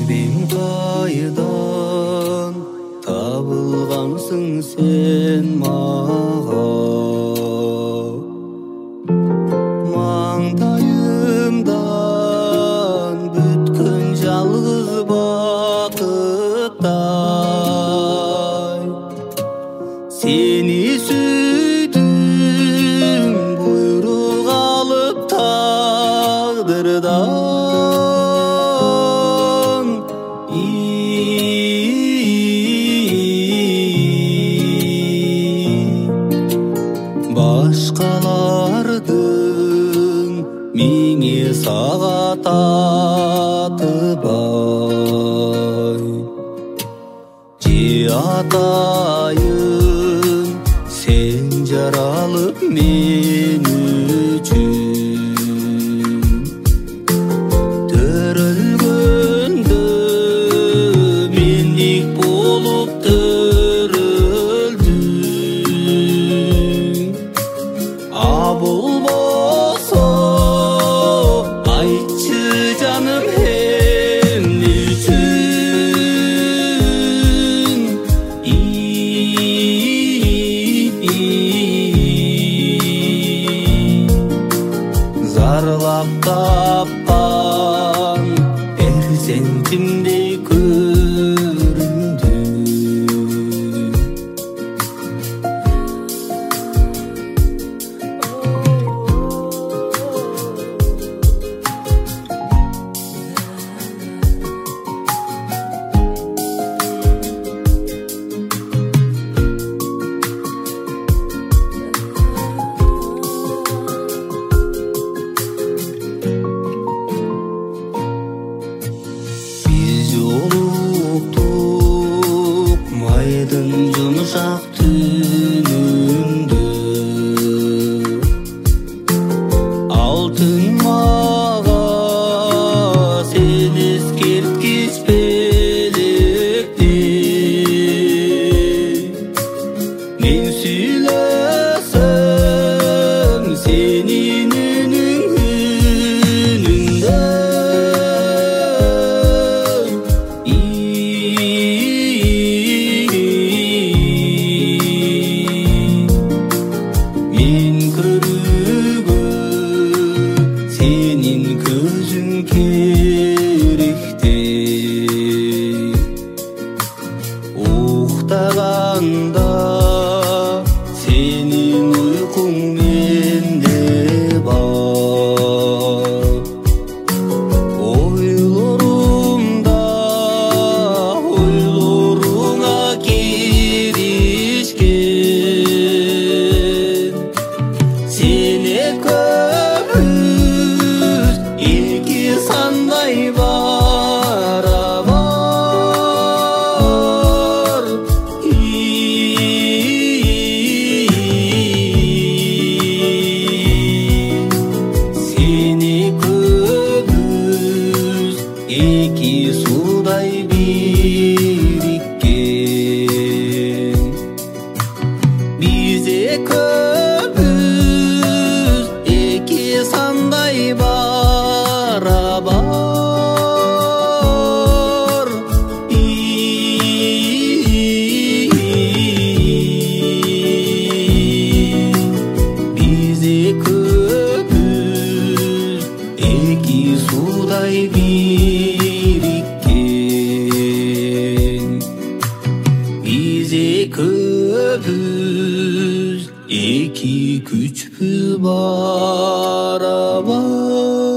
Kalbim kaydan tabılgansın sen mağa. Mangtayımdan bütkün жалгыз бакыттay. Seni süydüm buyruk alıp taqdırdan. Başkalardın mini sağa tatıbay. Cihatayın sen jaralıp men üçün. Törülgöndө mendik bolup törüldüm. Bolboso aytçı canım hem üçün. Zarlap tappan perzentimdey göründü. Жолуктук майдын жумшак түнүндө. Алтын мага сен эскерткич белекти. Мен сүйлөсөм сенин үнүңдө. Мен көрүүгө сенин көзүң керекти. Уктаганда сенин уйкуң менде бар. Ойлоруңа киришкен. Сене көбүз эки сандай барабар. Сене көбүз эки судай бириккен. Бизе көбүз эки сандай барабар. Бизе көбүз эки судай бириккен. Бизе көбүз эки күчпүз барабар.